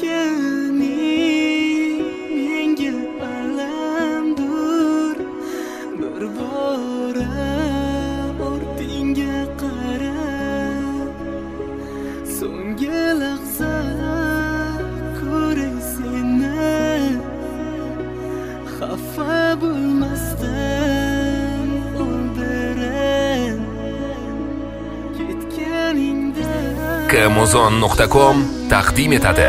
ketganing menga alamdur. Bir bora ortingga qara, so'nggi lahza ko'ray seni. Xafa bo'lmasdan o'ldirar ketganingda. Kmuzon.com taqdim etadi.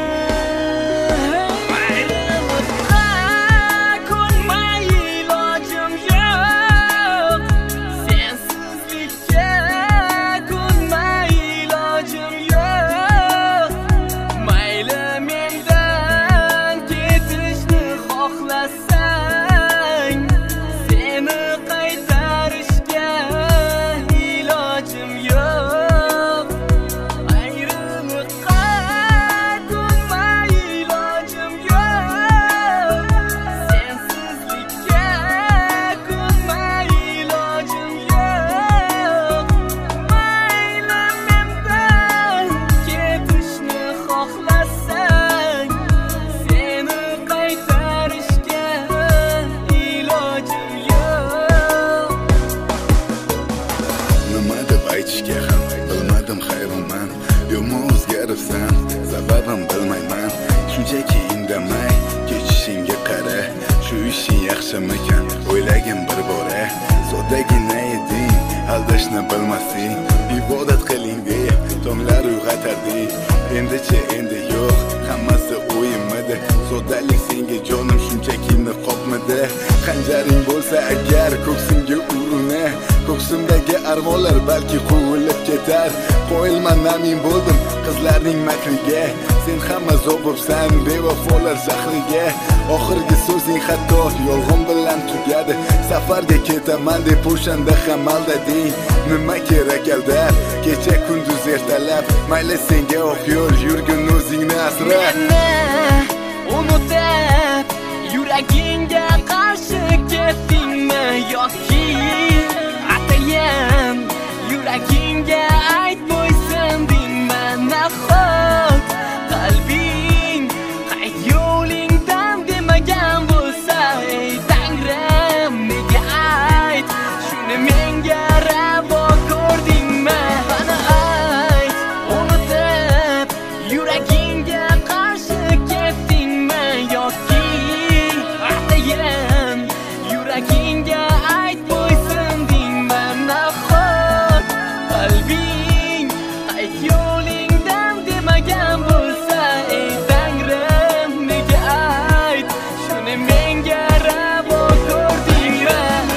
Bilmadim hayronman, yomon o'zgaribsan, sababim bilmayman. Shunchaki indamay kechishingga qara, shu ishing yaxshimikan o'ylagin bir bora. Soddagina eding, aldashni bilmasding, ibodat qiling deb tomlar uyg'otarding. Endi yo'q, hammasi o'yinmidi. Soddalik senga jonim shunchaki niqobmidi. Xanjaring bo'lsa agar ko'ksimga uruna, ko'ksimdagi armonlar balki qo'yilib ketar. Qo'yilman namin bo'ldim qizlarning makriga, sen hamma zobobsan bevafolar shahriga. Oxirgi so'zing hatto yolg'on bilan tugadi. Safarga ketaman deb o'shanda ham aldading. Nima kerak aldab, kecha kunduz ertalab, mayli senga oq yo'l yurgin, o'zingni asra. Unutib yuragingga qarshi ketdingmi yoki atayam yuragingga ayt bo'ysundingmi? Nahot qalbing qayt yo'lingdan demagan bo'lsa, ey Tangrim nega ayt shuni menga ravo ko'rdingmi? Mana ayt, unutib yuragingga qarshi ketdingmi yoki atayam yuragingga ayt bo'ysundingmi? Nahot qalbing qayt yo'lingdan demagan bo'lsa, ey Tangrim nega ayt shuni menga ravo ko'rdingmi?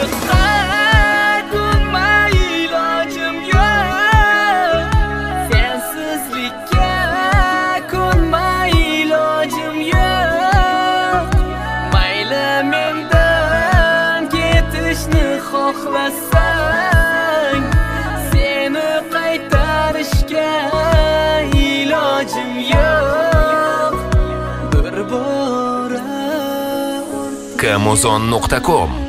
Kunmay ilojim yo'q, sensizlikka kunmay ilojim yo'q. Mayli mendan ketishni xohlasang, seni qaytarishga ilojim yo'q. Bir bora Kmuzon.com